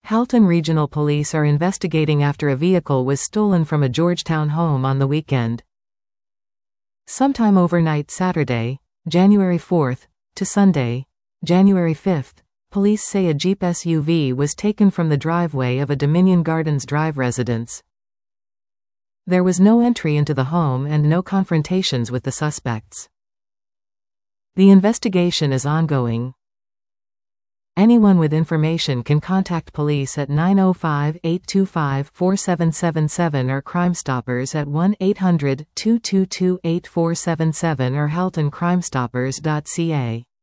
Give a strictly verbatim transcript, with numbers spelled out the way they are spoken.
Halton Regional Police are investigating after a vehicle was stolen from a Georgetown home on the weekend. Sometime overnight Saturday, January fourth, to Sunday, January fifth, police say a Jeep S U V was taken from the driveway of a Dominion Gardens Drive residence. There was no entry into the home and no confrontations with the suspects. The investigation is ongoing. Anyone with information can contact police at nine oh five, eight two five, four seven seven seven or Crime Stoppers at one eight hundred, two two two, eight four seven seven or halton crime stoppers dot c a.